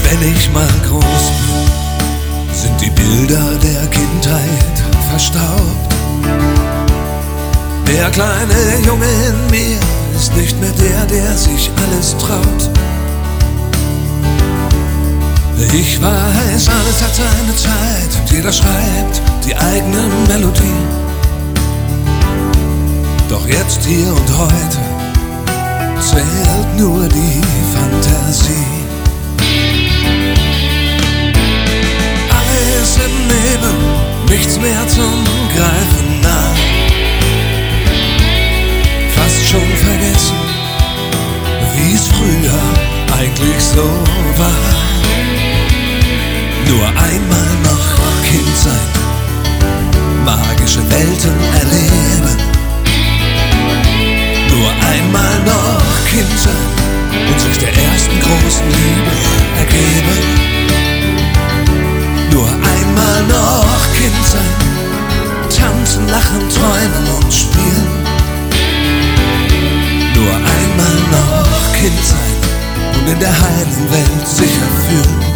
Wenn ich mal groß bin, sind die Bilder der Kindheit verstaubt. Der kleine Junge in mir ist nicht mehr der sich alles traut. Ich weiß, alles hat seine Zeit und jeder schreibt die eigene Melodie. Doch jetzt, hier und heute, zählt nur die Fantasie. Alles im Nebel, nichts mehr zum Greifen nah. Fast schon vergessen, wie es früher eigentlich so war. Nur einmal noch Kind sein, magische Welten erleben. Nur einmal noch Kind sein und sich der ersten großen Liebe ergeben. Nur einmal noch Kind sein, tanzen, lachen, träumen und spielen. Nur einmal noch Kind sein und in der heilen Welt sicher fühlen.